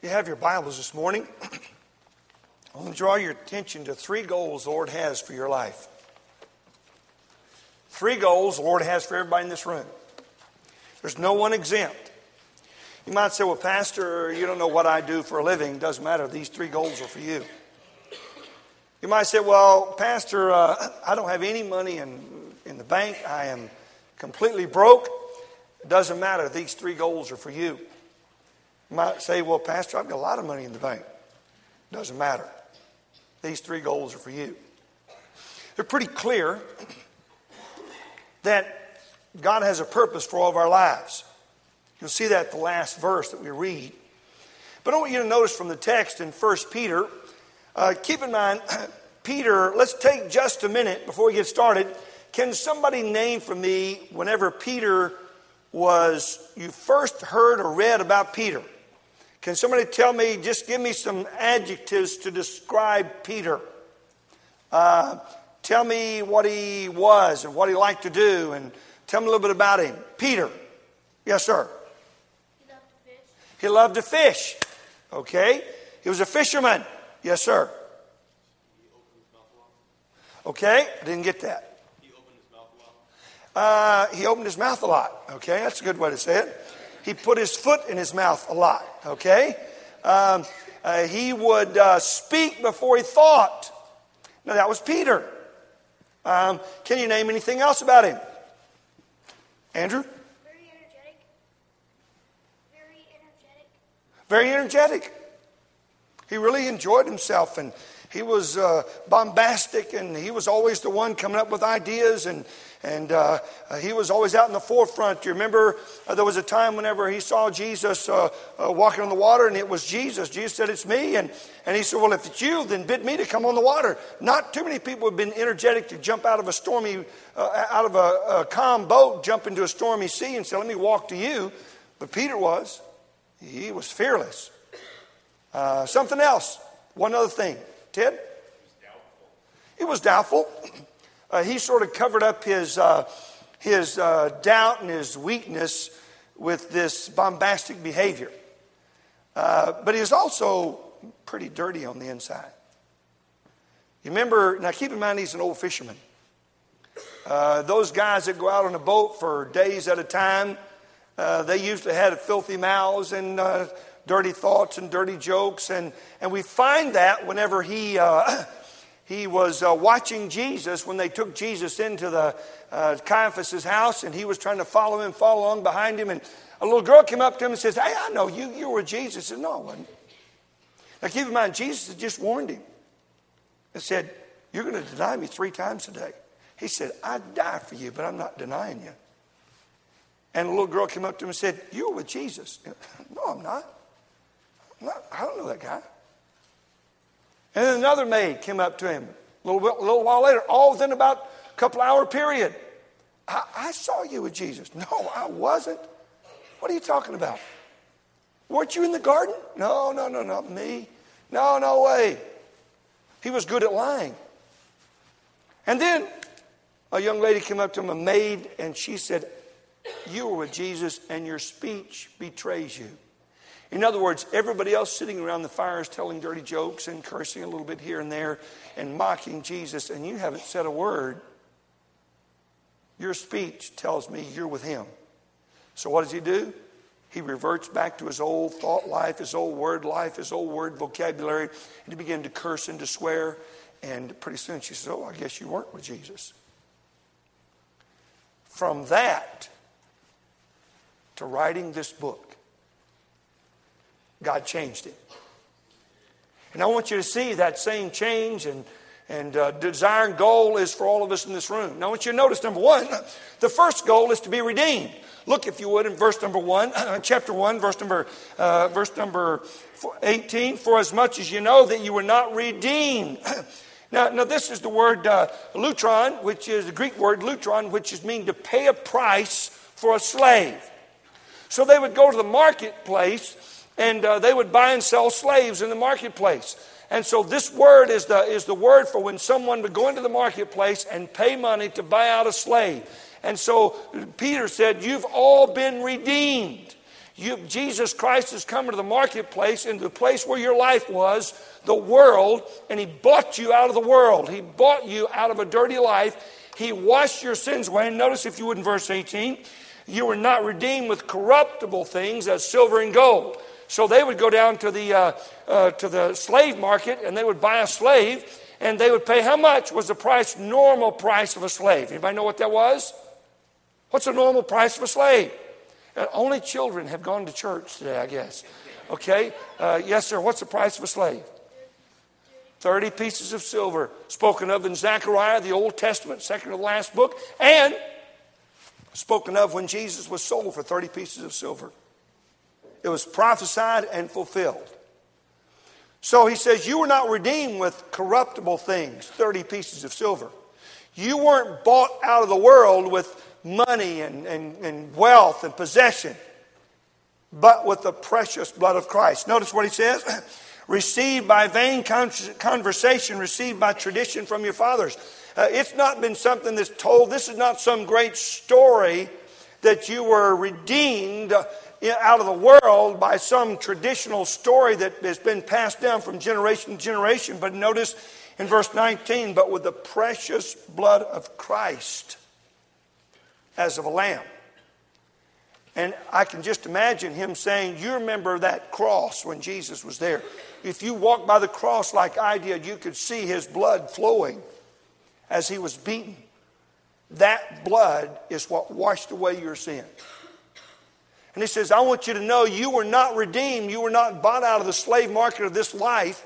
You have your Bibles this morning. I want to draw your attention to 3 goals the Lord has for your life. 3 goals the Lord has for everybody in this room. There's no one exempt. You might say, well, Pastor, you don't know what I do for a living. Doesn't matter. These 3 goals are for you. You might say, well, Pastor, I don't have any money in the bank. I am completely broke. It doesn't matter. These 3 goals are for you. You might say, well, Pastor, I've got a lot of money in the bank. Doesn't matter. These 3 goals are for you. They're pretty clear that God has a purpose for all of our lives. You'll see that at the last verse that we read. But I want you to notice from the text in 1 Peter, keep in mind, Peter, let's take just a minute before we get started. Can somebody name for me whenever Peter you first heard or read about Peter? Can somebody tell me, just give me some adjectives to describe Peter? Tell me what he was and what he liked to do, and tell me a little bit about him. Peter. Yes, sir. He loved to fish. He loved to fish. Okay. He was a fisherman. Yes, sir. He opened his mouth a lot. Okay. I didn't get that. He opened his mouth a lot. He opened his mouth a lot. Okay. That's a good way to say it. He put his foot in his mouth a lot. Okay. He would speak before he thought. Now that was Peter. Can you name anything else about him? Andrew? Very energetic. Very energetic. Very energetic. He really enjoyed himself, and he was bombastic, and he was always the one coming up with ideas, and he was always out in the forefront. You remember there was a time whenever he saw Jesus walking on the water, and it was Jesus. Jesus said, "It's me." And he said, "Well, if it's you, then bid me to come on the water." Not too many people have been energetic to jump out of a calm boat, jump into a stormy sea and say, "Let me walk to you." But Peter was. He was fearless. Something else. One other thing. Ted? He was doubtful. He sort of covered up his doubt and his weakness with this bombastic behavior. But he was also pretty dirty on the inside. You remember, now keep in mind he's an old fisherman. Those guys that go out on a boat for days at a time, they usually had filthy mouths and dirty thoughts and dirty jokes. And we find that whenever he was watching Jesus, when they took Jesus into the Caiaphas' house, and he was trying to follow along behind him. And a little girl came up to him and says, "Hey, I know you. You were Jesus." He said, "No, I wasn't." Now keep in mind, Jesus had just warned him and said, "You're going to deny me 3 times today." He said, "I'd die for you, but I'm not denying you." And a little girl came up to him and said, "You were with Jesus." "No, I'm not. I don't know that guy." And then another maid came up to him a little while later, all within about a couple hour period. I saw you with Jesus." "No, I wasn't." "What are you talking about? Weren't you in the garden?" No, not me. No way. He was good at lying. And then a young lady came up to him, a maid, and she said, "You were with Jesus, and your speech betrays you." In other words, everybody else sitting around the fire is telling dirty jokes and cursing a little bit here and there and mocking Jesus, and you haven't said a word. Your speech tells me you're with him. So what does he do? He reverts back to his old thought life, his old word life, his old word vocabulary, and he began to curse and to swear. And pretty soon she says, "Oh, I guess you weren't with Jesus." From that to writing this book, God changed him. And I want you to see that same change and desire and goal is for all of us in this room. Now I want you to notice, number 1, the first goal is to be redeemed. Look, if you would, in verse number 1, chapter 1, verse number 18. "For as much as you know that you were not redeemed." Now this is the word lutron, which is the Greek word lutron, which is mean to pay a price for a slave. So they would go to the marketplace, and they would buy and sell slaves in the marketplace. And so this word is the word for when someone would go into the marketplace and pay money to buy out a slave. And so Peter said, "You've all been redeemed. Jesus Christ has come into the marketplace, into the place where your life was, the world, and He bought you out of the world. He bought you out of a dirty life. He washed your sins away. And notice, if you would, in verse 18, you were not redeemed with corruptible things as silver and gold. So they would go down to the slave market, and they would buy a slave, and they would pay, how much was the price, normal price of a slave? Anybody know what that was? What's the normal price of a slave? Only children have gone to church today, I guess. Okay? Yes, sir. What's the price of a slave? 30 pieces of silver, spoken of in Zechariah, the Old Testament, second to the last book, and spoken of when Jesus was sold for 30 pieces of silver. It was prophesied and fulfilled. So he says, you were not redeemed with corruptible things, 30 pieces of silver. You weren't bought out of the world with money and wealth and possession, but with the precious blood of Christ. Notice what he says. Received by vain conversation, received by tradition from your fathers. It's not been something that's told. This is not some great story that you were redeemed out of the world by some traditional story that has been passed down from generation to generation. But notice in verse 19, but with the precious blood of Christ as of a lamb. And I can just imagine him saying, you remember that cross when Jesus was there. If you walked by the cross like I did, you could see his blood flowing as he was beaten. That blood is what washed away your sin. And he says, I want you to know you were not redeemed. You were not bought out of the slave market of this life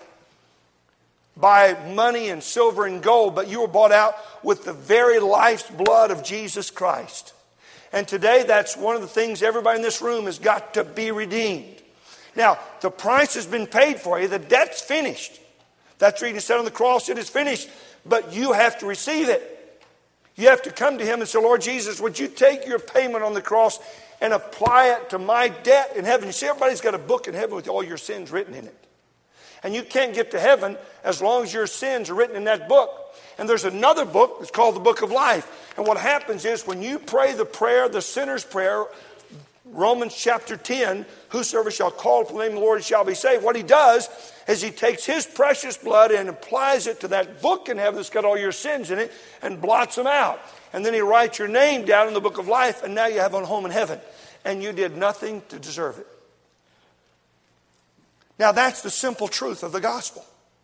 by money and silver and gold, but you were bought out with the very life's blood of Jesus Christ. And today, that's one of the things everybody in this room has got to be redeemed. Now, the price has been paid for you. The debt's finished. That's the reason he said on the cross, it is finished. But you have to receive it. You have to come to him and say, Lord Jesus, would you take your payment on the cross and apply it to my debt in heaven? You see, everybody's got a book in heaven with all your sins written in it. And you can't get to heaven as long as your sins are written in that book. And there's another book that's called the Book of Life. And what happens is when you pray the prayer, the sinner's prayer, Romans chapter 10, whosoever shall call upon the name of the Lord shall be saved. What he does is he takes his precious blood and applies it to that book in heaven that's got all your sins in it and blots them out. And then he writes your name down in the Book of Life, and now you have a home in heaven. And you did nothing to deserve it. Now that's the simple truth of the gospel.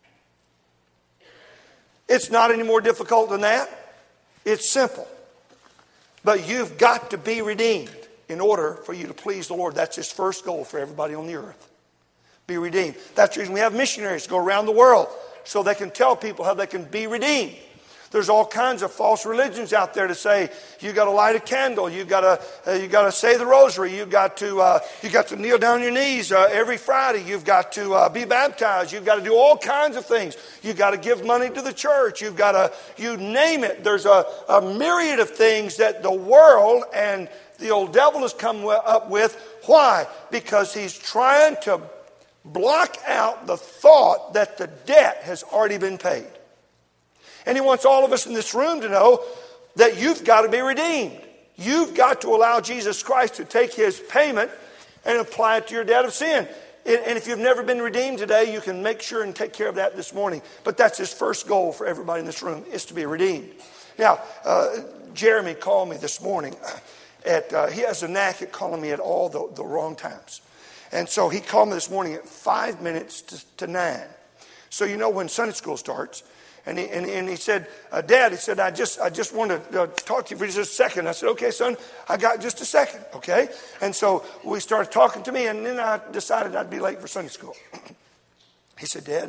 It's not any more difficult than that. It's simple. But you've got to be redeemed in order for you to please the Lord. That's his first goal for everybody on the earth. Be redeemed. That's the reason we have missionaries go around the world so they can tell people how they can be redeemed. There's all kinds of false religions out there to say you got to light a candle, you got to say the rosary, you got to kneel down on your knees every Friday, you've got to be baptized, you've got to do all kinds of things. You've got to give money to the church, you name it. There's a myriad of things that the world and the old devil has come up with. Why? Because he's trying to block out the thought that the debt has already been paid. And he wants all of us in this room to know that you've got to be redeemed. You've got to allow Jesus Christ to take his payment and apply it to your debt of sin. And if you've never been redeemed today, you can make sure and take care of that this morning. But that's his first goal for everybody in this room, is to be redeemed. Now, Jeremy called me this morning. He has a knack at calling me at all the wrong times. And so he called me this morning at 5 minutes to 9. So you know when Sunday school starts. And he said, Dad, he said, I just want to talk to you for just a second. I said, okay, son, I got just a second, okay? And so we started talking to me, and then I decided I'd be late for Sunday school. He said, Dad,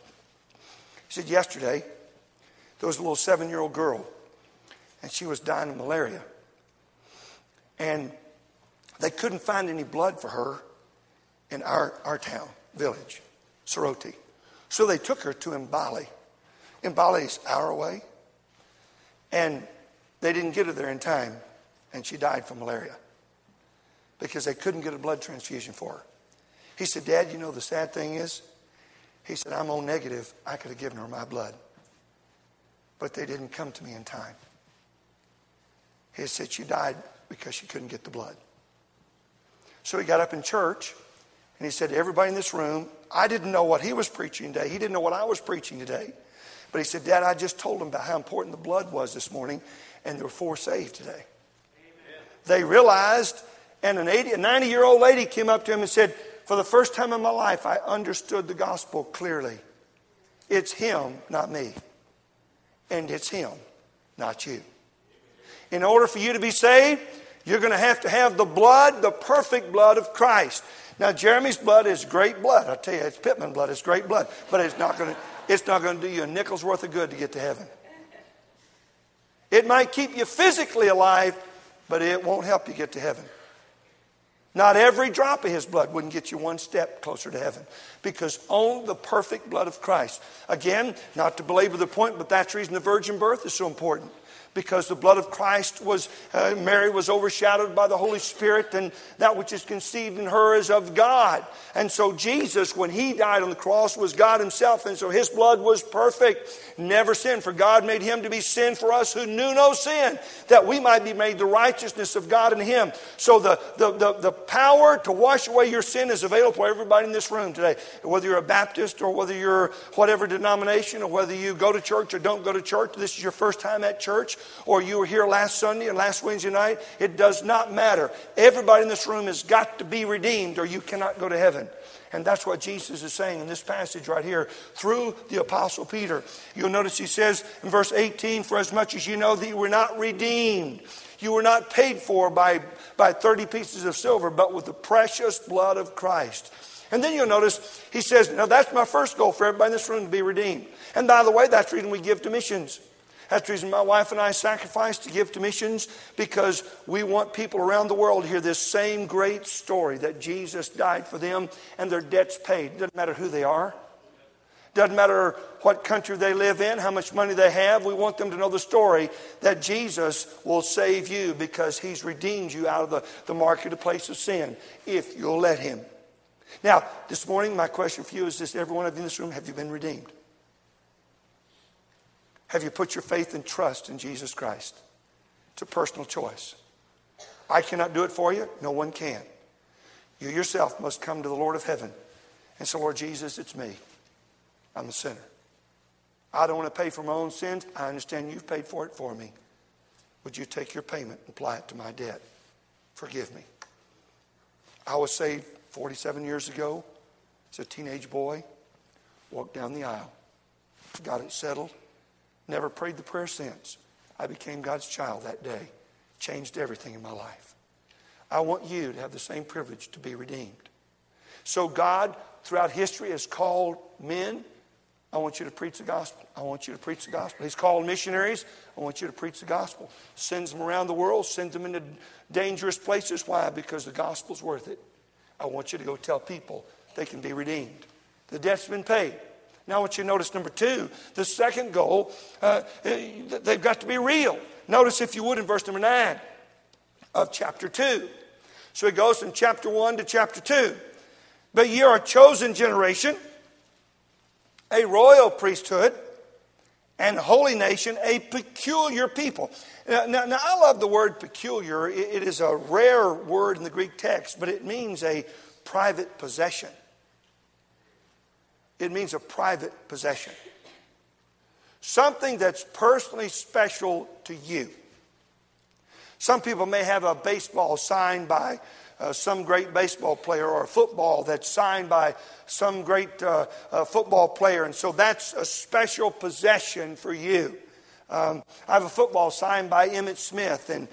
he said, yesterday, there was a little 7-year-old girl, and she was dying of malaria. And they couldn't find any blood for her in our town, village, Soroti. So they took her to Mbali. Mbali's an hour away. And they didn't get her there in time. And she died from malaria. Because they couldn't get a blood transfusion for her. He said, Dad, you know the sad thing is? He said, I'm O negative. I could have given her my blood. But they didn't come to me in time. He said she died because she couldn't get the blood. So he got up in church and he said to everybody in this room, I didn't know what he was preaching today. He didn't know what I was preaching today. But he said, Dad, I just told him about how important the blood was this morning, and there were 4 saved today. Amen. They realized, and a 90-year-old lady came up to him and said, for the first time in my life, I understood the gospel clearly. It's him, not me. And it's him, not you. In order for you to be saved, you're going to have the blood, the perfect blood of Christ. Now, Jeremy's blood is great blood. I tell you, it's Pittman blood. It's great blood. But it's not going to do you a nickel's worth of good to get to heaven. It might keep you physically alive, but it won't help you get to heaven. Not every drop of his blood wouldn't get you one step closer to heaven, because only the perfect blood of Christ. Again, not to belabor the point, but that's the reason the virgin birth is so important. Because the blood of Christ was, Mary was overshadowed by the Holy Spirit, and that which is conceived in her is of God. And so Jesus, when he died on the cross, was God himself, and so his blood was perfect, never sinned. For God made him to be sin for us who knew no sin, that we might be made the righteousness of God in him. So the power to wash away your sin is available for everybody in this room today. Whether you're a Baptist or whether you're whatever denomination, or whether you go to church or don't go to church, this is your first time at church, or you were here last Sunday and last Wednesday night, it does not matter. Everybody in this room has got to be redeemed, or you cannot go to heaven. And that's what Jesus is saying in this passage right here through the Apostle Peter. You'll notice he says in verse 18, for as much as you know that you were not redeemed, you were not paid for by 30 pieces of silver, but with the precious blood of Christ. And then you'll notice he says, now that's my first goal for everybody in this room, to be redeemed. And by the way, that's the reason we give to missions. That's the reason my wife and I sacrifice to give to missions, because we want people around the world to hear this same great story that Jesus died for them and their debts paid. Doesn't matter who they are. Doesn't matter what country they live in, how much money they have. We want them to know the story that Jesus will save you because he's redeemed you out of the marketplace of sin, if you'll let him. Now, this morning, my question for you is this. Every one of you in this room, have you been redeemed? Have you put your faith and trust in Jesus Christ? It's a personal choice. I cannot do it for you. No one can. You yourself must come to the Lord of heaven and say, Lord Jesus, it's me. I'm a sinner. I don't want to pay for my own sins. I understand you've paid for it for me. Would you take your payment and apply it to my debt? Forgive me. I was saved 47 years ago as a teenage boy. Walked down the aisle. Got it settled. Never prayed the prayer since. I became God's child that day. Changed everything in my life. I want you to have the same privilege to be redeemed. So God, throughout history, has called men. I want you to preach the gospel. I want you to preach the gospel. He's called missionaries. I want you to preach the gospel. Sends them around the world. Sends them into dangerous places. Why? Because the gospel's worth it. I want you to go tell people they can be redeemed. The debt's been paid. Now I want you to notice number 2, the second goal, they've got to be real. Notice, if you would, in verse number 9 of chapter 2. So it goes from chapter 1 to chapter 2. But ye are a chosen generation, a royal priesthood, and holy nation, a peculiar people. Now I love the word peculiar. It is a rare word in the Greek text, but it means a private possession. It means a private possession. Something that's personally special to you. Some people may have a baseball signed by some great baseball player, or a football that's signed by some great football player. And so that's a special possession for you. I have a football signed by Emmitt Smith, and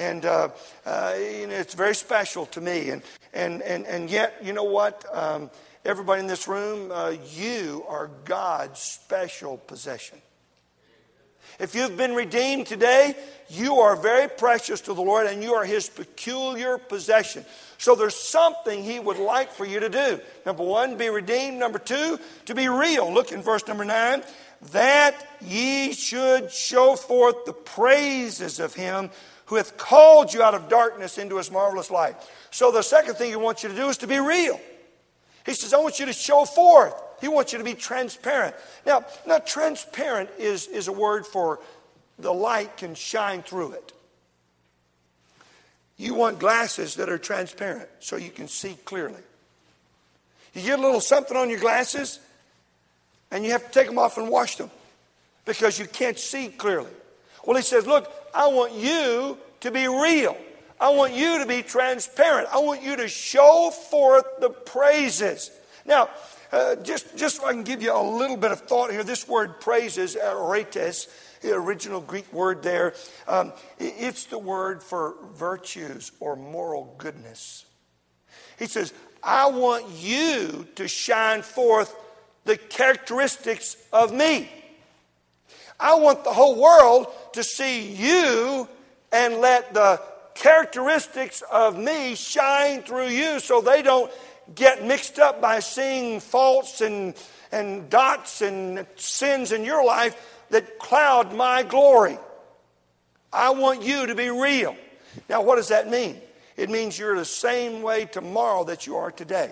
it's very special to me. And yet, you know what? Everybody in this room, you are God's special possession. If you've been redeemed today, you are very precious to the Lord, and you are his peculiar possession. So there's something he would like for you to do. Number 1, be redeemed. Number 2, to be real. Look in verse number 9. That ye should show forth the praises of him who hath called you out of darkness into his marvelous light. So the second thing he wants you to do is to be real. He says, I want you to show forth. He wants you to be transparent. Now transparent is a word for the light can shine through it. You want glasses that are transparent so you can see clearly. You get a little something on your glasses and you have to take them off and wash them because you can't see clearly. Well, he says, look, I want you to be real. I want you to be transparent. I want you to show forth the praises. Now, just so I can give you a little bit of thought here, this word praises, aretes, the original Greek word there, it's the word for virtues or moral goodness. He says, I want you to shine forth the characteristics of me. I want the whole world to see you and let the characteristics of me shine through you so they don't get mixed up by seeing faults and dots and sins in your life that cloud my glory. I want you to be real. Now, what does that mean? It means you're the same way tomorrow that you are today.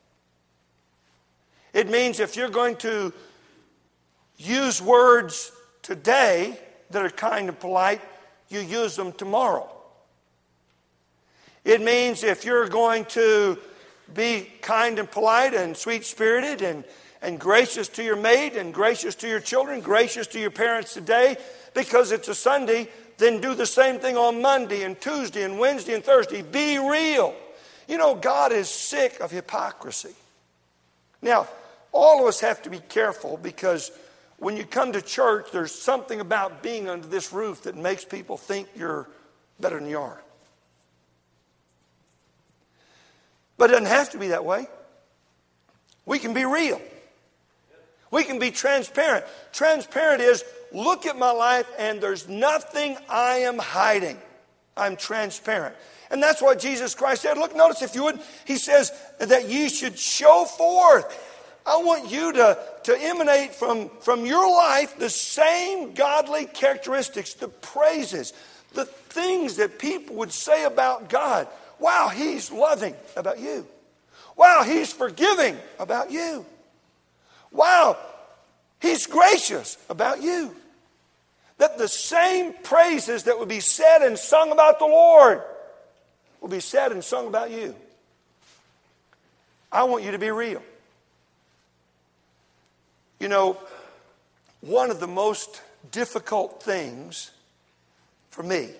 It means if you're going to use words today that are kind and polite, you use them tomorrow. It means if you're going to be kind and polite and sweet-spirited and gracious to your mate and gracious to your children, gracious to your parents today, because it's a Sunday, then do the same thing on Monday and Tuesday and Wednesday and Thursday. Be real. You know, God is sick of hypocrisy. Now, all of us have to be careful because when you come to church, there's something about being under this roof that makes people think you're better than you are. But it doesn't have to be that way. We can be real. We can be transparent. Transparent is, look at my life and there's nothing I am hiding. I'm transparent. And that's what Jesus Christ said. Look, notice if you would, he says that ye should show forth. I want you to emanate from your life the same godly characteristics, the praises, the things that people would say about God. Wow, he's loving about you. Wow, he's forgiving about you. Wow, he's gracious about you. That the same praises that would be said and sung about the Lord will be said and sung about you. I want you to be real. You know, one of the most difficult things for me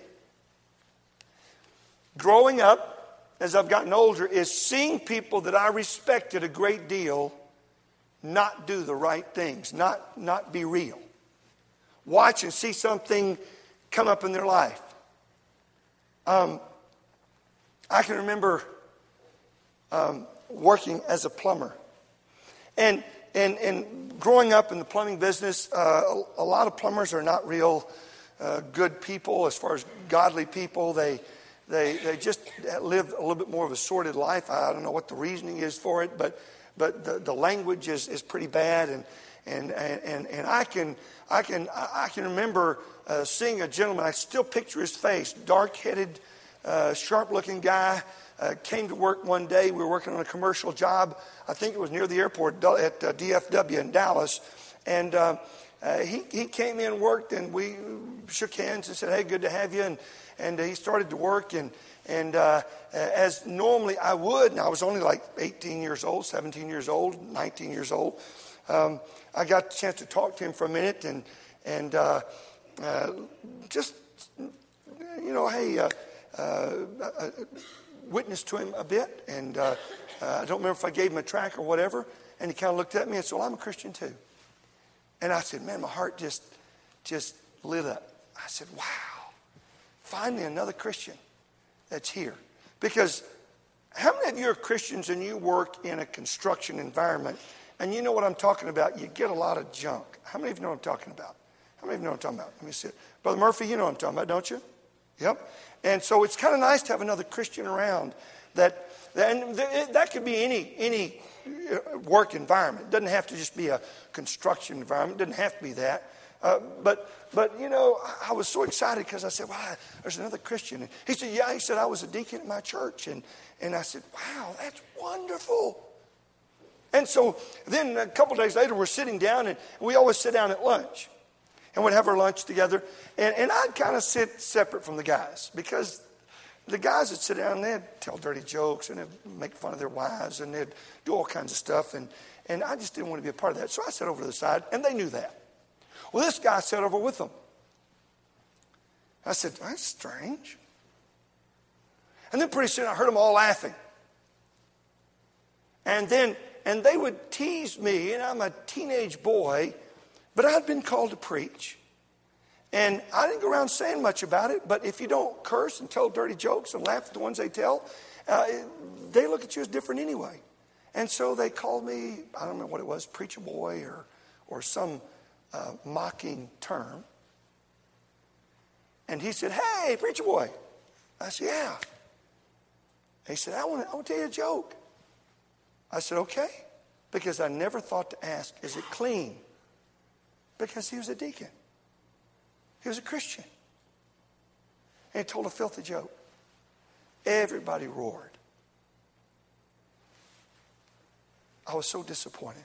growing up, as I've gotten older, is seeing people that I respected a great deal not do the right things, not be real. Watch and see something come up in their life. I can remember working as a plumber. And growing up in the plumbing business, a lot of plumbers are not real good people as far as godly people. They just live a little bit more of a sordid life. I don't know what the reasoning is for it, but the language is pretty bad. And I can remember seeing a gentleman. I still picture his face, dark-headed, sharp-looking guy. Came to work one day. We were working on a commercial job. I think it was near the airport at DFW in Dallas. And he came in, worked, and we shook hands and said, "Hey, good to have you." And he started to work. And as normally I would, and I was only like 18 years old, 17 years old, 19 years old. I got a chance to talk to him for a minute and just, you know, hey, witnessed to him a bit, and I don't remember if I gave him a tract or whatever, and he kind of looked at me and said, "Well, I'm a Christian too." And I said, man, my heart just lit up. I said, wow, finally another Christian that's here. Because how many of you are Christians and you work in a construction environment, and you know what I'm talking about? You get a lot of junk. How many of you know what I'm talking about? How many of you know what I'm talking about? Let me see it. Brother Murphy, you know what I'm talking about, don't you? Yep. And so it's kind of nice to have another Christian around and that could be any work environment. It doesn't have to just be a construction environment. It doesn't have to be that. But you know, I was so excited because I said, wow, there's another Christian. And he said, yeah. He said, I was a deacon at my church. And I said, wow, that's wonderful. And so then a couple days later, we're sitting down, and we always sit down at lunch. And we'd have our lunch together. And I'd kind of sit separate from the guys because the guys would sit down and they'd tell dirty jokes and they'd make fun of their wives and they'd do all kinds of stuff. And I just didn't want to be a part of that. So I sat over to the side, and they knew that. Well, this guy sat over with them. I said, that's strange. And then pretty soon I heard them all laughing. And they would tease me, and I'm a teenage boy, but I'd been called to preach. And I didn't go around saying much about it, but if you don't curse and tell dirty jokes and laugh at the ones they tell, they look at you as different anyway. And so they called me, I don't know what it was, preacher boy or some mocking term. And he said, hey, preacher boy. I said, yeah. He said, I want to tell you a joke. I said, okay. Because I never thought to ask, is it clean? Because he was a deacon. He was a Christian. And he told a filthy joke. Everybody roared. I was so disappointed.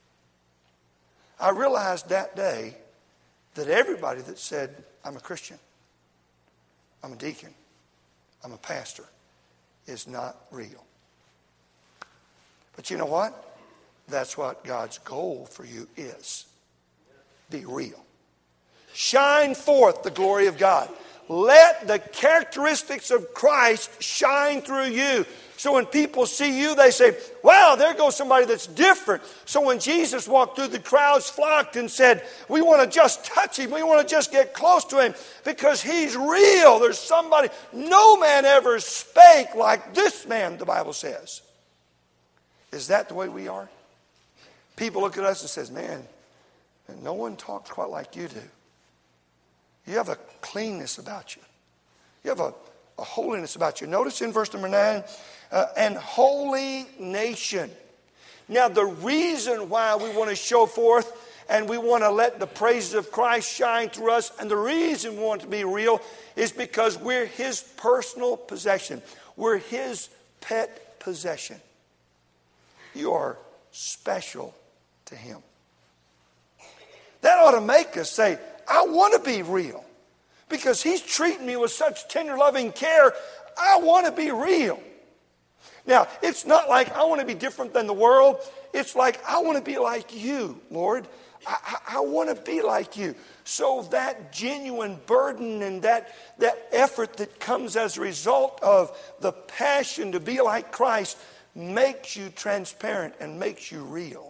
I realized that day that everybody that said, I'm a Christian, I'm a deacon, I'm a pastor, is not real. But you know what? That's what God's goal for you is. Be real. Shine forth the glory of God. Let the characteristics of Christ shine through you. So when people see you, they say, wow, there goes somebody that's different. So when Jesus walked through, the crowds flocked and said, we want to just touch him. We want to just get close to him because he's real. There's somebody. No man ever spake like this man, the Bible says. Is that the way we are? People look at us and says, man, no one talks quite like you do. You have a cleanness about you. You have a holiness about you. Notice in verse number 9, and holy nation. Now the reason why we want to show forth and we want to let the praises of Christ shine through us, and the reason we want to be real is because we're his personal possession. We're his pet possession. You are special to him. That ought to make us say, I want to be real because he's treating me with such tender, loving care. I want to be real. Now, it's not like I want to be different than the world. It's like I want to be like you, Lord. I want to be like you. So that genuine burden and that effort that comes as a result of the passion to be like Christ makes you transparent and makes you real.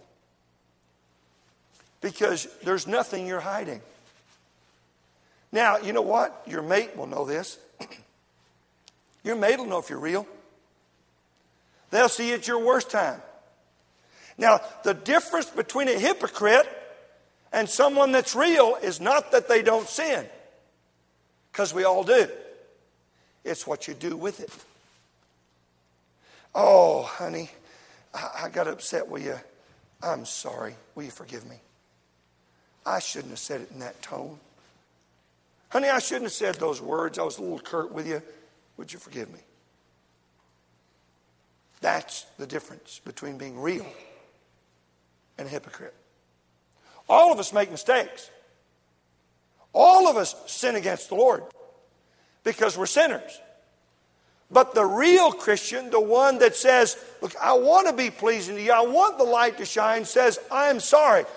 Because there's nothing you're hiding. Now, you know what? Your mate will know this. Your mate will know if you're real. They'll see you at your worst time. Now, the difference between a hypocrite and someone that's real is not that they don't sin. Because we all do. It's what you do with it. Oh, honey, I got upset with you. I'm sorry. Will you forgive me? I shouldn't have said it in that tone. Honey, I shouldn't have said those words. I was a little curt with you. Would you forgive me? That's the difference between being real and a hypocrite. All of us make mistakes. All of us sin against the Lord because we're sinners. But the real Christian, the one that says, look, I want to be pleasing to you. I want the light to shine, says, I'm sorry.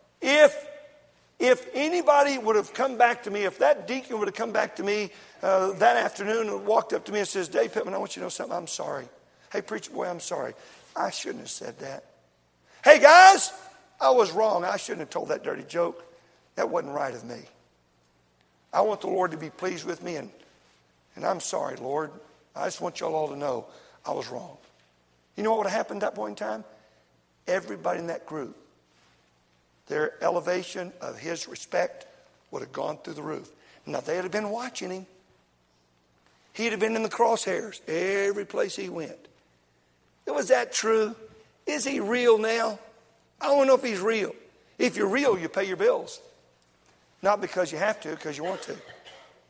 If anybody would have come back to me, if that deacon would have come back to me that afternoon and walked up to me and says, Dave Pittman, I want you to know something. I'm sorry. Hey, preacher boy, I'm sorry. I shouldn't have said that. Hey, guys, I was wrong. I shouldn't have told that dirty joke. That wasn't right of me. I want the Lord to be pleased with me, and I'm sorry, Lord. I just want y'all all to know I was wrong. You know what would have happened at that point in time? Everybody in that group, their elevation of his respect would have gone through the roof. Now, they'd have been watching him. He'd have been in the crosshairs every place he went. Was that true? Is he real now? I want to know if he's real. If you're real, you pay your bills. Not because you have to, because you want to.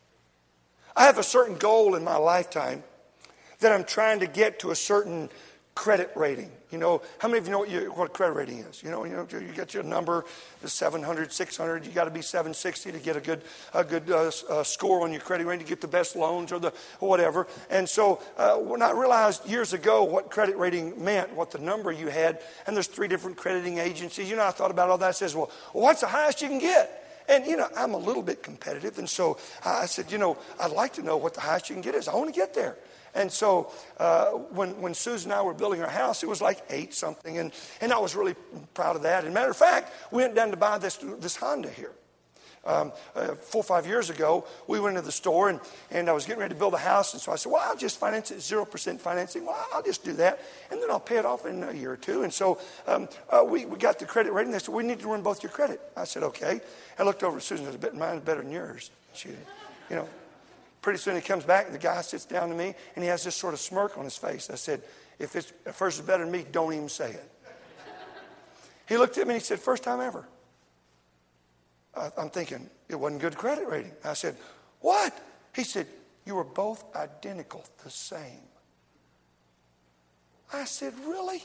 I have a certain goal in my lifetime that I'm trying to get to a certain credit rating. You know, how many of you know what credit rating is? You got your number, the 700, 600. You got to be 760 to get a good score on your credit rating to get the best loans or whatever. And so when I realized years ago what credit rating meant, what the number you had, and there's 3 different crediting agencies. You know, I thought about all that. I says, well, what's the highest you can get? And, you know, I'm a little bit competitive. And so I said, you know, I'd like to know what the highest you can get is. I want to get there. And so when Susan and I were building our house, it was like 8 something. And I was really proud of that. As a matter of fact, we went down to buy this Honda here. 4 or 5 years ago, we went into the store and I was getting ready to build a house. And so I said, well, I'll just finance it, 0% financing. Well, I'll just do that. And then I'll pay it off in a year or 2. And so we got the credit rating. They said, we need to run both your credit. I said, okay. I looked over at Susan and said, mine's better than yours. She, you know. Pretty soon he comes back and the guy sits down to me and he has this sort of smirk on his face. I said, if first is better than me, don't even say it. He looked at me and he said, first time ever. I'm thinking, it wasn't good credit rating. I said, what? He said, you were both identical, the same. I said, really?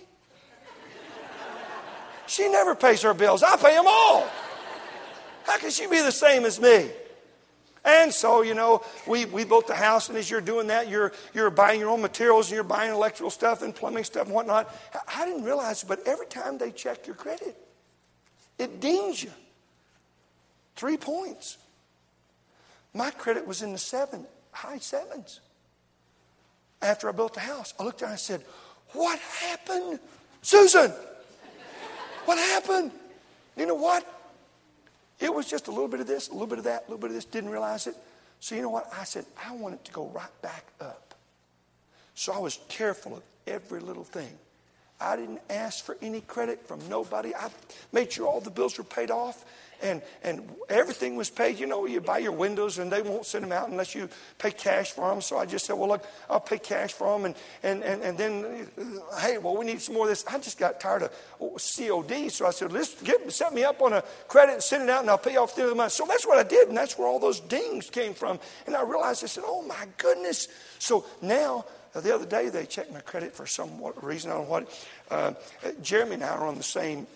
She never pays her bills. I pay them all. How can she be the same as me? And so, you know, we built the house, and as you're doing that, you're buying your own materials, and you're buying electrical stuff and plumbing stuff and whatnot. I didn't realize it, but every time they check your credit, it dings you. 3 points. My credit was in the high 7s. After I built the house, I looked down and I said, what happened? Susan, what happened? You know what? It was just a little bit of this, a little bit of that, a little bit of this. Didn't realize it. So you know what? I said, I want it to go right back up. So I was careful of every little thing. I didn't ask for any credit from nobody. I made sure all the bills were paid off. And everything was paid. You know, you buy your windows and they won't send them out unless you pay cash for them. So I just said, well, look, I'll pay cash for them. And then, hey, well, we need some more of this. I just got tired of COD. So I said, set me up on a credit and send it out and I'll pay you off at the end of the month. So that's what I did. And that's where all those dings came from. And I realized, I said, oh my goodness. So now, the other day they checked my credit for some reason. I don't know what. Jeremy and I are on the same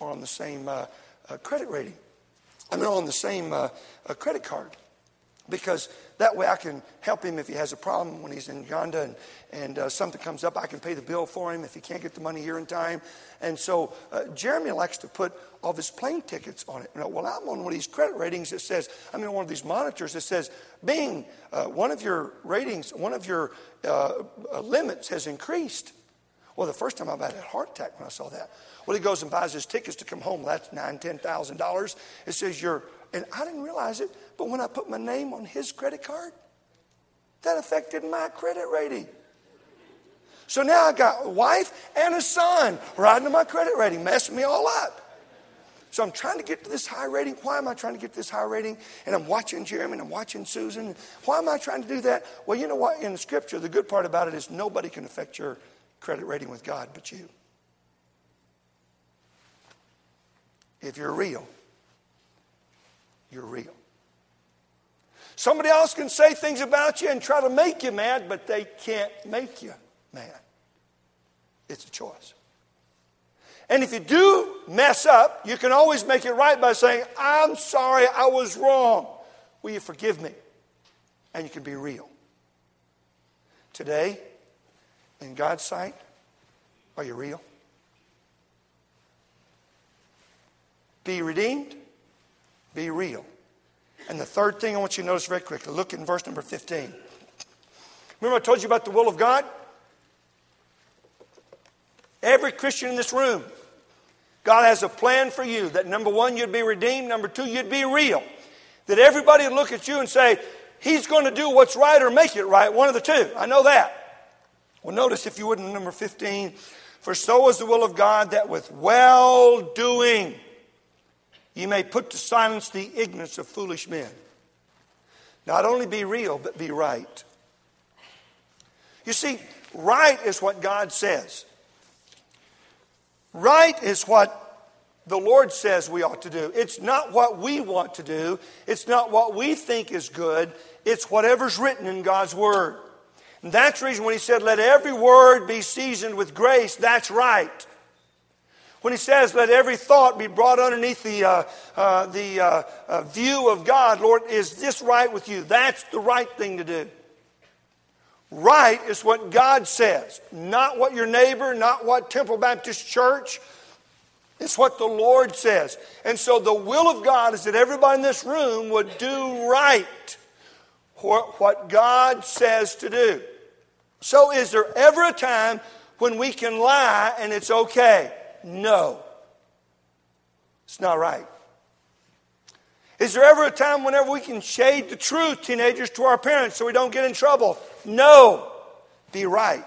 credit rating. I mean, on the same credit card, because that way I can help him if he has a problem when he's in Uganda and something comes up. I can pay the bill for him if he can't get the money here in time. And so Jeremy likes to put all of his plane tickets on it. Well, I'm on one of these credit ratings that says, one of these monitors that says, Bing, one of your ratings, one of your limits has increased. Well, the first time I had a heart attack when I saw that. Well, he goes and buys his tickets to come home. That's $9,000, $10,000. It says and I didn't realize it, but when I put my name on his credit card, that affected my credit rating. So now I got a wife and a son riding on my credit rating, messing me all up. So I'm trying to get to this high rating. Why am I trying to get to this high rating? And I'm watching Jeremy and I'm watching Susan. Why am I trying to do that? Well, you know what? In the scripture, the good part about it is nobody can affect your credit rating with God but you. If you're real, you're real. Somebody else can say things about you and try to make you mad, but they can't make you mad. It's a choice. And if you do mess up, you can always make it right by saying, I'm sorry, I was wrong. Will you forgive me? And you can be real. Today, in God's sight, are you real? Be redeemed. Be real. And the third thing I want you to notice very quickly. Look in verse number 15. Remember I told you about the will of God? Every Christian in this room, God has a plan for you. That number one, you'd be redeemed. Number two, you'd be real. That everybody would look at you and say, he's going to do what's right or make it right. One of the two. I know that. Well, notice if you would in number 15. For so is the will of God that with well-doing you may put to silence the ignorance of foolish men. Not only be real, but be right. You see, right is what God says. Right is what the Lord says we ought to do. It's not what we want to do. It's not what we think is good. It's whatever's written in God's Word. And that's the reason when he said, let every word be seasoned with grace, that's right. When he says, let every thought be brought underneath the view of God, Lord, is this right with you? That's the right thing to do. Right is what God says, not what your neighbor, not what Temple Baptist Church. It's what the Lord says. And so the will of God is that everybody in this room would do right what God says to do. So is there ever a time when we can lie and it's okay? No. It's not right. Is there ever a time whenever we can shade the truth, teenagers, to our parents so we don't get in trouble? No. Be right.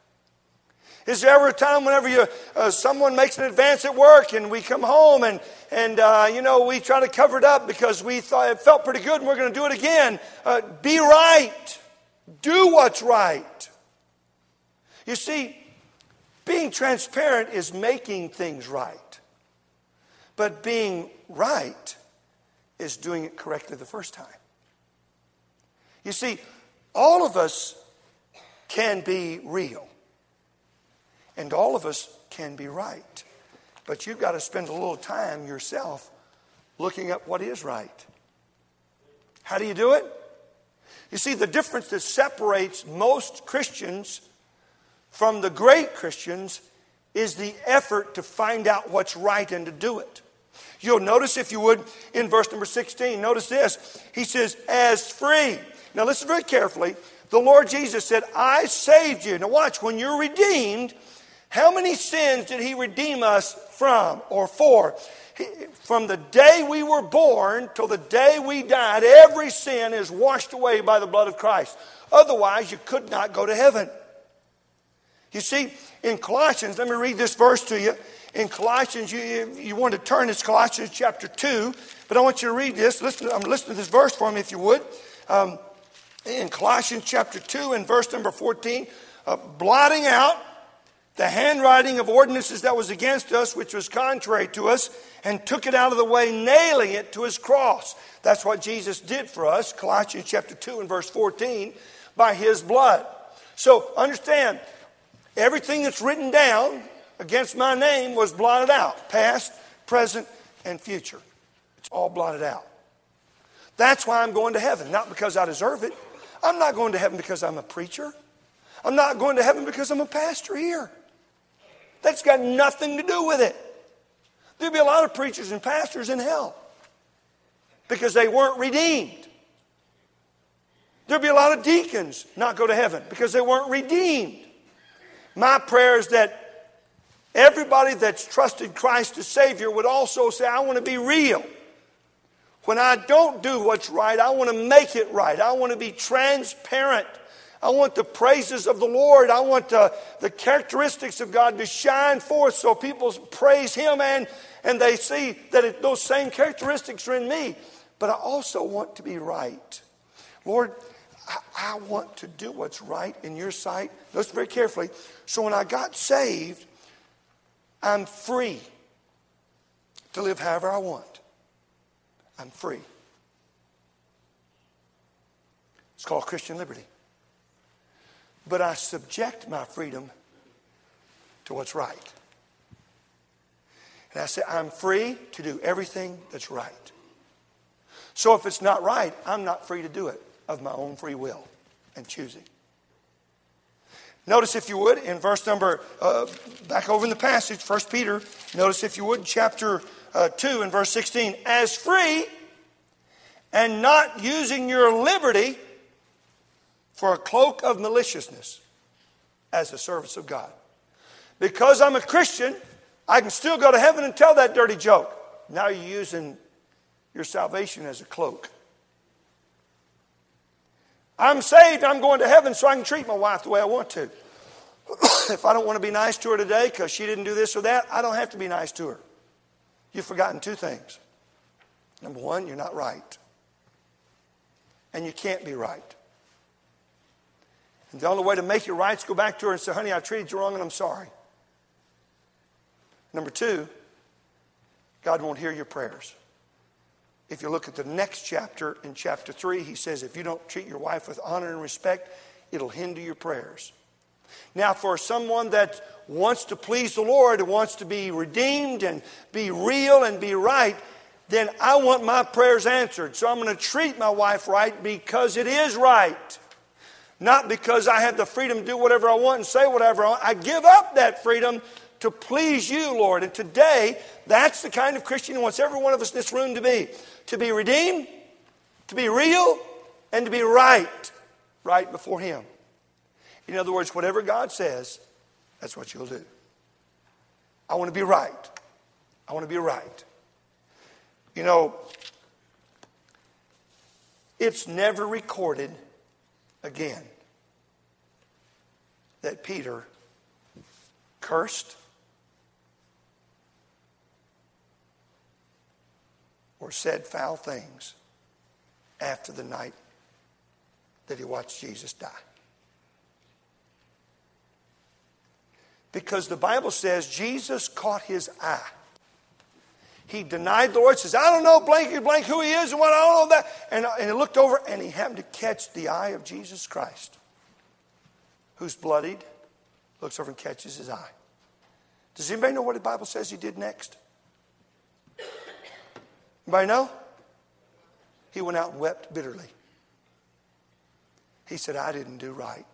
Is there ever a time whenever someone makes an advance at work and we come home and we try to cover it up because we thought it felt pretty good and we're going to do it again? Be right. Do what's right. You see, being transparent is making things right. But being right is doing it correctly the first time. You see, all of us can be real. And all of us can be right. But you've got to spend a little time yourself looking up what is right. How do you do it? You see, the difference that separates most Christians from the great Christians is the effort to find out what's right and to do it. You'll notice, if you would, in verse number 16, notice this. He says, as free. Now listen very carefully. The Lord Jesus said, I saved you. Now watch, when you're redeemed, how many sins did he redeem us from or for? From the day we were born till the day we died, every sin is washed away by the blood of Christ. Otherwise, you could not go to heaven. You see, in Colossians, let me read this verse to you. In Colossians, you want to turn to Colossians chapter 2, but I want you to read this. I'm listening to this verse for me, if you would. In Colossians chapter 2 and verse number 14, blotting out the handwriting of ordinances that was against us, which was contrary to us, and took it out of the way, nailing it to his cross. That's what Jesus did for us, Colossians chapter 2 and verse 14, by his blood. So understand, everything that's written down against my name was blotted out. Past, present, and future. It's all blotted out. That's why I'm going to heaven. Not because I deserve it. I'm not going to heaven because I'm a preacher. I'm not going to heaven because I'm a pastor here. That's got nothing to do with it. There'll be a lot of preachers and pastors in hell because they weren't redeemed. There'll be a lot of deacons not go to heaven because they weren't redeemed. My prayer is that everybody that's trusted Christ as Savior would also say, I want to be real. When I don't do what's right, I want to make it right. I want to be transparent. I want the praises of the Lord. I want the characteristics of God to shine forth so people praise Him and they see that those same characteristics are in me. But I also want to be right. Lord, I want to do what's right in your sight. Listen very carefully. So when I got saved, I'm free to live however I want. I'm free. It's called Christian liberty. But I subject my freedom to what's right. And I say, I'm free to do everything that's right. So if it's not right, I'm not free to do it of my own free will and choosing. Notice, if you would, in verse number, back over in the passage, 1 Peter, notice, if you would, chapter 2 and verse 16, as free and not using your liberty for a cloak of maliciousness as a service of God. Because I'm a Christian, I can still go to heaven and tell that dirty joke. Now you're using your salvation as a cloak. I'm saved, I'm going to heaven so I can treat my wife the way I want to. If I don't want to be nice to her today because she didn't do this or that, I don't have to be nice to her. You've forgotten two things. Number one, you're not right. And you can't be right. And the only way to make it right is go back to her and say, honey, I treated you wrong and I'm sorry. Number two, God won't hear your prayers. If you look at the next chapter, in chapter 3, he says, if you don't treat your wife with honor and respect, it'll hinder your prayers. Now, for someone that wants to please the Lord and wants to be redeemed and be real and be right, then I want my prayers answered. So I'm going to treat my wife right because it is right. Not because I have the freedom to do whatever I want and say whatever I want. I give up that freedom to please you, Lord. And today, that's the kind of Christian He wants every one of us in this room to be. To be redeemed, to be real, and to be right before Him. In other words, whatever God says, that's what you'll do. I want to be right. I want to be right. You know, it's never recorded again that Peter cursed or said foul things after the night that he watched Jesus die. Because the Bible says Jesus caught his eye. He denied the Lord, says, I don't know blankety blank who He is and what, I don't know that. And he looked over and he happened to catch the eye of Jesus Christ, who's bloodied, looks over and catches his eye. Does anybody know what the Bible says he did next? Anybody know? He went out and wept bitterly. He said, I didn't do right.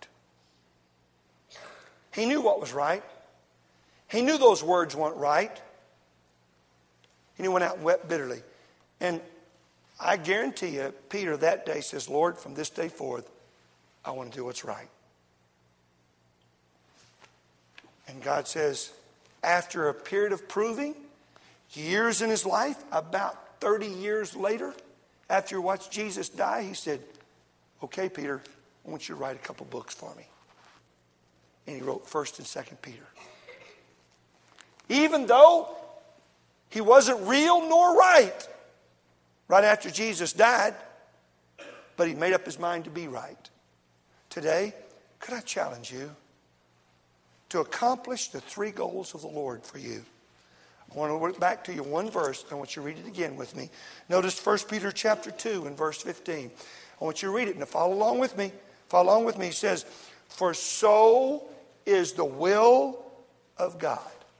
He knew what was right. He knew those words weren't right. And he went out and wept bitterly. And I guarantee you, Peter that day says, Lord, from this day forth, I want to do what's right. And God says, after a period of proving, years in his life, about 30 years later, after you watched Jesus die, he said, okay, Peter, I want you to write a couple books for me. And he wrote 1st and 2nd Peter. Even though he wasn't real nor right after Jesus died, but he made up his mind to be right. Today, could I challenge you to accomplish the 3 goals of the Lord for you? I want to look back to you one verse. I want you to read it again with me. Notice 1 Peter chapter 2 and verse 15. I want you to read it and follow along with me. Follow along with me. He says, for so is the will of God.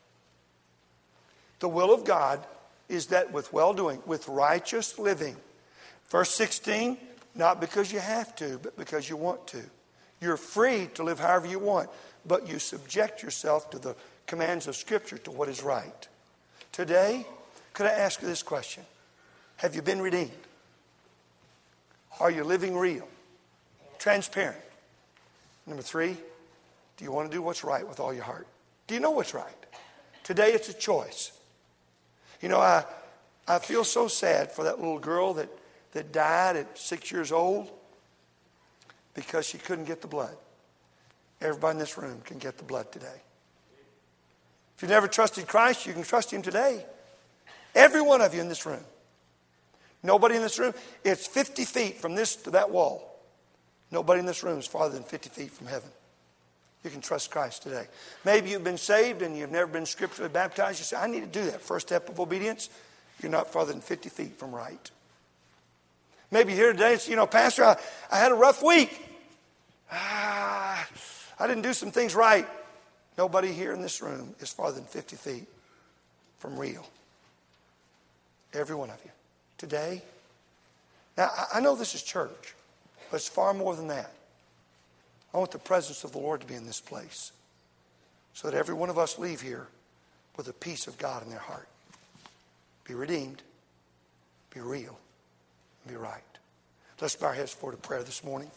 The will of God is that with well-doing, with righteous living. Verse 16, not because you have to, but because you want to. You're free to live however you want, but you subject yourself to the commands of Scripture, to what is right. Today, could I ask you this question? Have you been redeemed? Are you living real? Transparent? Number 3, do you want to do what's right with all your heart? Do you know what's right? Today it's a choice. You know, I feel so sad for that little girl that died at 6 years old because she couldn't get the blood. Everybody in this room can get the blood today. If you've never trusted Christ, you can trust Him today. Every one of you in this room. Nobody in this room. It's 50 feet from this to that wall. Nobody in this room is farther than 50 feet from heaven. You can trust Christ today. Maybe you've been saved and you've never been scripturally baptized. You say, I need to do that. First step of obedience, you're not farther than 50 feet from right. Maybe here today, it's, Pastor, I had a rough week. I didn't do some things right. Nobody here in this room is farther than 50 feet from real. Every one of you. Today. Now, I know this is church, but it's far more than that. I want the presence of the Lord to be in this place so that every one of us leave here with the peace of God in their heart. Be redeemed, be real, and be right. Let's bow our heads forward to prayer this morning.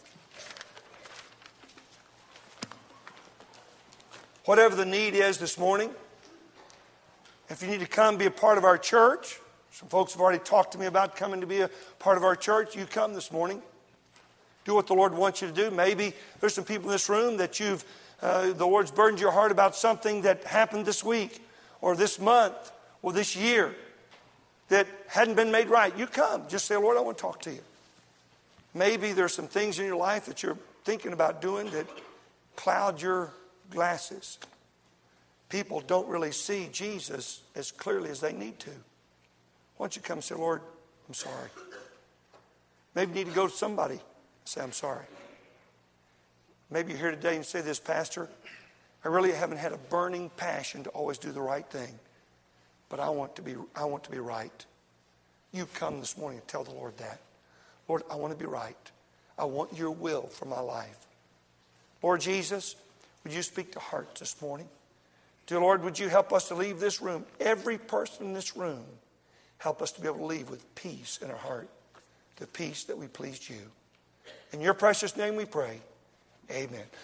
Whatever the need is this morning, if you need to come be a part of our church, some folks have already talked to me about coming to be a part of our church. You come this morning. Do what the Lord wants you to do. Maybe there's some people in this room that the Lord's burdened your heart about something that happened this week or this month or this year that hadn't been made right. You come. Just say, Lord, I want to talk to you. Maybe there's some things in your life that you're thinking about doing that cloud your glasses. People don't really see Jesus as clearly as they need to. Why don't you come and say, Lord, I'm sorry. Maybe you need to go to somebody. Say, I'm sorry. Maybe you're here today and say this, Pastor, I really haven't had a burning passion to always do the right thing, but I want to be right. You come this morning and tell the Lord that. Lord, I want to be right. I want your will for my life. Lord Jesus, would you speak to hearts this morning? Dear Lord, would you help us to leave this room? Every person in this room, help us to be able to leave with peace in our heart. The peace that we pleased you. In your precious name we pray. Amen.